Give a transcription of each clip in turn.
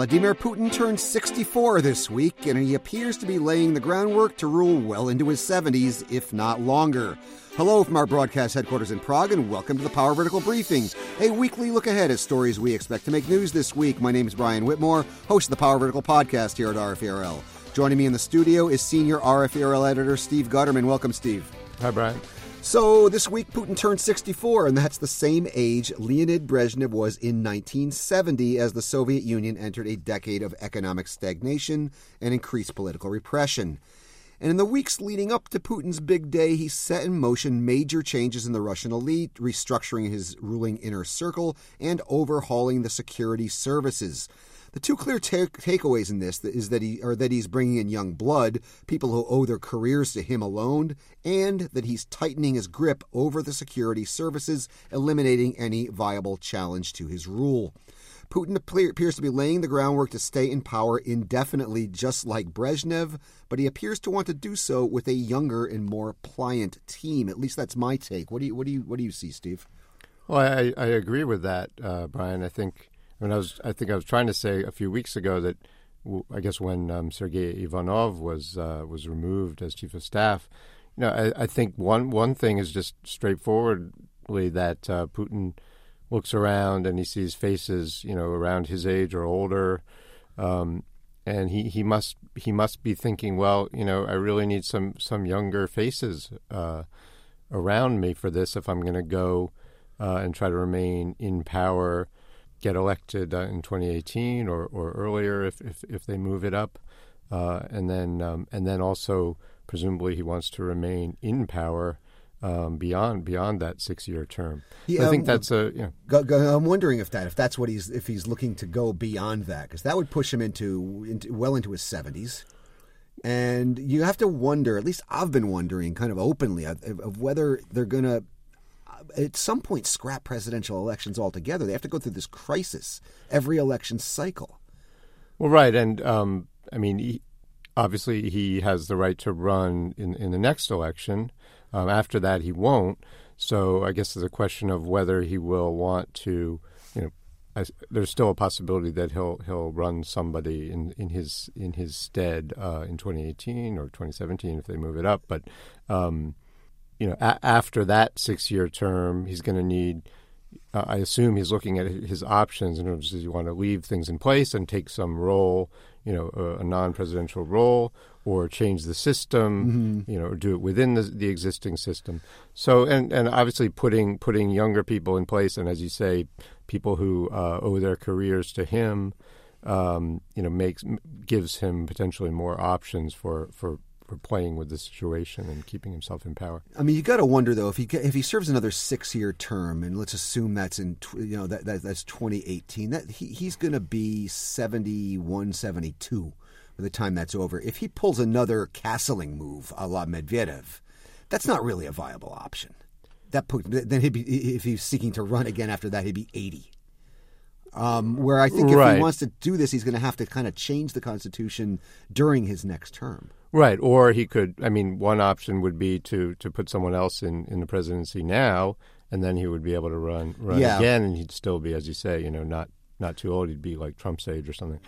Vladimir Putin turned 64 this week, and he appears to be laying the groundwork to rule well into his 70s, if not longer. Hello from our broadcast headquarters in Prague, and welcome to the Power Vertical Briefing, a weekly look ahead at stories we expect to make news this week. My name is Brian Whitmore, host of the Power Vertical podcast here at RFERL. Joining me in the studio is senior RFERL editor Steve Gutterman. Welcome, Steve. Hi, Brian. So this week, Putin turned 64, and that's the same age Leonid Brezhnev was in 1970 as the Soviet Union entered a decade of economic stagnation and increased political repression. And in the weeks leading up to Putin's big day, he set in motion major changes in the Russian elite, restructuring his ruling inner circle and overhauling the security services. The two clear takeaways in this is that he's bringing in young blood, people who owe their careers to him alone, and that he's tightening his grip over the security services, eliminating any viable challenge to his rule. Putin appears to be laying the groundwork to stay in power indefinitely, just like Brezhnev, but he appears to want to do so with a younger and more pliant team. At least that's my take. What do you see, Steve? Well, I agree with that, Brian. I think I was trying to say a few weeks ago that I guess when Sergei Ivanov was removed as chief of staff, I think one thing is just straightforwardly that Putin looks around and he sees faces around his age or older, and he must be thinking, well, I really need some younger faces around me for this if I'm going to go and try to remain in power, get elected in 2018 or earlier if they move it up, and then also presumably he wants to remain in power beyond that 6-year term. Yeah, I think that's I'm wondering if that's what he's looking to go beyond that, because that would push him into well into his 70s. And you have to wonder, at least I've been wondering kind of openly, of whether they're going to at some point scrap presidential elections altogether. They have to go through this crisis every election cycle. Well, right. And obviously he has the right to run in the next election. After that, he won't. So I guess there's a question of whether he will want to, there's still a possibility that he'll run somebody in his stead in 2018 or 2017 if they move it up. But after that 6-year term, he's going to need, I assume he's looking at his options in terms of does he want to leave things in place and take some role, a non-presidential role, or change the system, or do it within the existing system. So, and obviously putting younger people in place, and as you say, people who owe their careers to him, gives him potentially more options for playing with the situation and keeping himself in power. I mean, you got to wonder though, if he serves another 6-year term, and let's assume that's in that's 2018, that he's going to be 71, 72 by the time that's over. If he pulls another castling move a la Medvedev, that's not really a viable option. Then he'd be, if he's seeking to run again after that, he'd be 80. Where I think if he wants to do this, he's going to have to kind of change the Constitution during his next term. Right, or he could, one option would be to put someone else in the presidency now, and then he would be able to run again, and he'd still be, as you say, not too old. He'd be like Trump's age or something.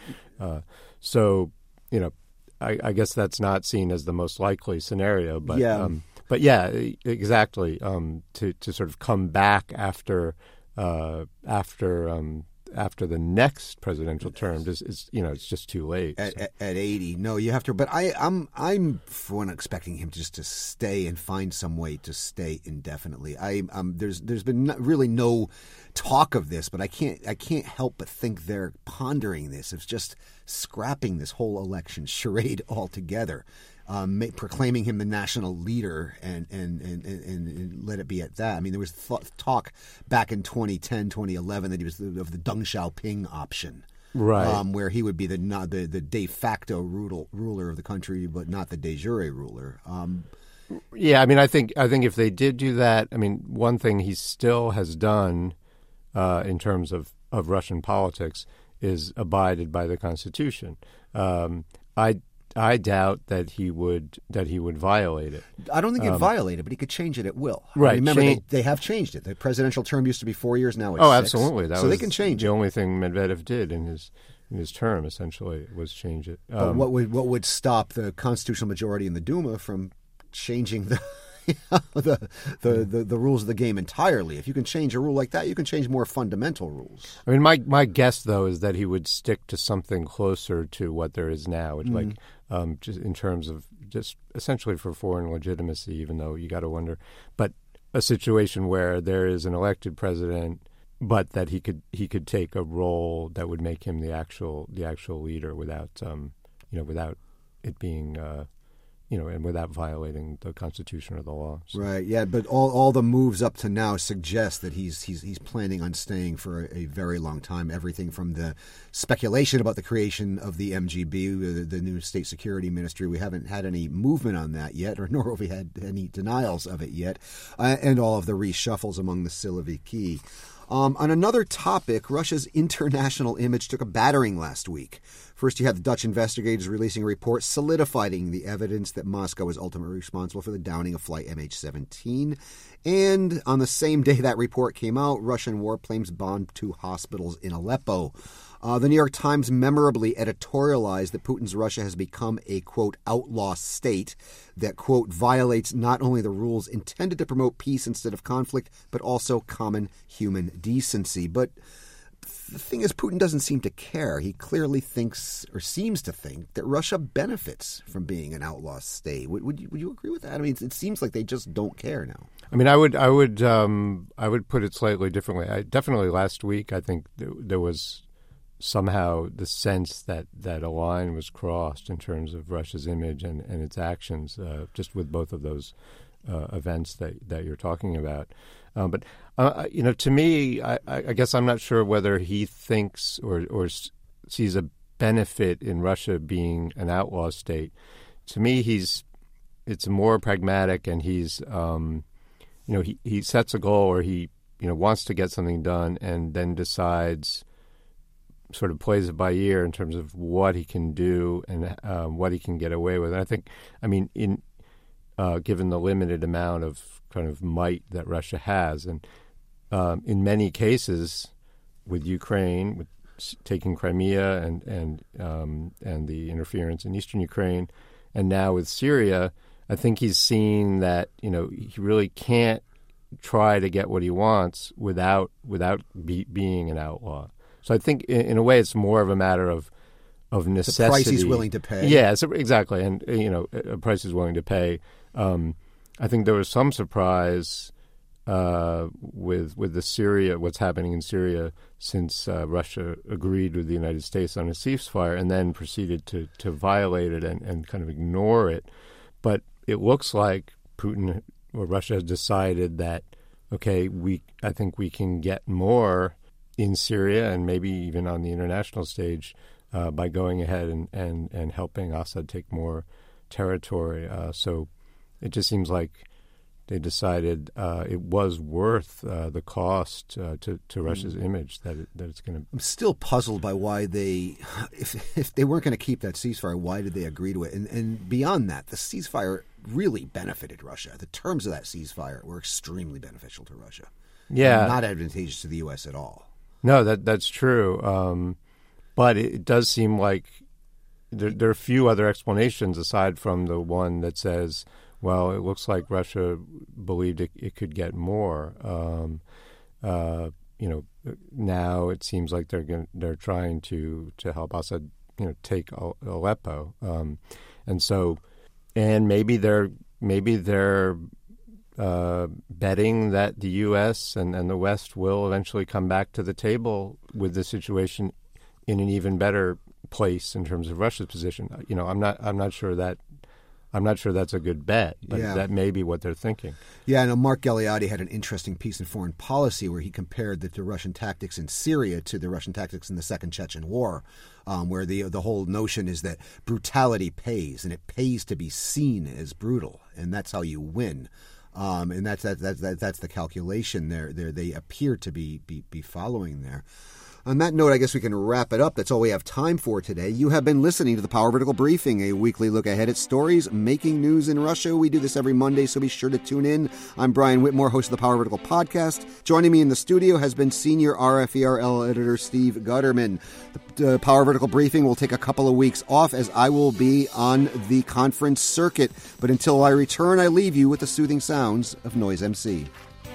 I guess that's not seen as the most likely scenario, but yeah, exactly. To sort of come back after the next presidential term is it's just too late. At 80, no, you have to. But I'm for one expecting him just to stay and find some way to stay indefinitely. There's been really no talk of this, but I can't help but think they're pondering this. It's just scrapping this whole election charade altogether. Proclaiming him the national leader and let it be at that. I mean, there was talk back in 2010, 2011 that he was of the Deng Xiaoping option, right? Where he would be the de facto ruler of the country, but not the de jure ruler. Yeah, I think if they did do that, one thing he still has done in terms of Russian politics is abided by the Constitution. I doubt that he would violate it. I don't think he'd violate it, but he could change it at will. Right. Remember, they have changed it. The presidential term used to be 4 years, now it's 6. Absolutely. So they can change the it. only thing Medvedev did in his his term. Essentially, was change it. But what would stop the constitutional majority in the Duma from changing the rules of the game entirely? If you can change a rule like that, you can change more fundamental rules. I mean, my guess though is that he would stick to something closer to what there is now, like just in terms of just essentially for foreign legitimacy. Even though you got to wonder, but a situation where there is an elected president, but that he could take a role that would make him the actual leader without without it being and without violating the Constitution or the law. So. Right. Yeah. But all the moves up to now suggest that he's planning on staying for a very long time. Everything from the speculation about the creation of the MGB, the new State Security Ministry. We haven't had any movement on that yet, nor have we had any denials of it yet, and all of the reshuffles among the Siloviki. On another topic, Russia's international image took a battering last week. First, you have the Dutch investigators releasing a report solidifying the evidence that Moscow was ultimately responsible for the downing of flight MH17. And on the same day that report came out, Russian warplanes bombed 2 hospitals in Aleppo. The New York Times memorably editorialized that Putin's Russia has become a, quote, outlaw state that, quote, violates not only the rules intended to promote peace instead of conflict, but also common human decency. But the thing is, Putin doesn't seem to care. He clearly thinks, or seems to think, that Russia benefits from being an outlaw state. Would you agree with that? I mean, it seems like they just don't care now. I mean, I would put it slightly differently. Definitely last week, I think there was somehow the sense that a line was crossed in terms of Russia's image and its actions, just with both of those events that you're talking about. But to me, I guess I'm not sure whether he thinks or sees a benefit in Russia being an outlaw state. To me, it's more pragmatic, and he's he sets a goal, or he wants to get something done, and then decides, sort of plays it by ear in terms of what he can do and what he can get away with. And I think, given the limited amount of kind of might that Russia has, and in many cases with Ukraine, with taking Crimea and the interference in eastern Ukraine, and now with Syria, I think he's seen that he really can't try to get what he wants without being an outlaw. So I think, in a way, it's more of a matter of necessity. The price he's willing to pay. Yeah, exactly, and a price he's willing to pay. I think there was some surprise with the Syria, what's happening in Syria, since Russia agreed with the United States on a ceasefire and then proceeded to violate it and kind of ignore it. But it looks like Putin or Russia has decided that, okay, I think we can get more in Syria and maybe even on the international stage by going ahead and helping Assad take more territory. So it just seems like they decided it was worth the cost to Russia's image that it's going to. I'm still puzzled by why if they weren't going to keep that ceasefire, why did they agree to it? And beyond that, the ceasefire really benefited Russia. The terms of that ceasefire were extremely beneficial to Russia. Yeah, not advantageous to the U.S. at all. No, that's true. But it does seem like there are a few other explanations aside from the one that says, well, it looks like Russia believed it could get more. Now it seems like they're trying to help Assad, take Aleppo, and maybe they're betting that the U.S. and the West will eventually come back to the table with the situation in an even better place in terms of Russia's position. I'm not sure that's a good bet, but that may be what they're thinking. Yeah, I know Mark Galeotti had an interesting piece in Foreign Policy where he compared the Russian tactics in Syria to the Russian tactics in the Second Chechen War, where the whole notion is that brutality pays, and it pays to be seen as brutal, and that's how you win. And that's the calculation there. They appear to be following there. On that note, I guess we can wrap it up. That's all we have time for today. You have been listening to the Power Vertical Briefing, a weekly look ahead at stories making news in Russia. We do this every Monday, so be sure to tune in. I'm Brian Whitmore, host of the Power Vertical Podcast. Joining me in the studio has been senior RFERL editor Steve Gutterman. The Power Vertical Briefing will take a couple of weeks off as I will be on the conference circuit. But until I return, I leave you with the soothing sounds of Noise MC.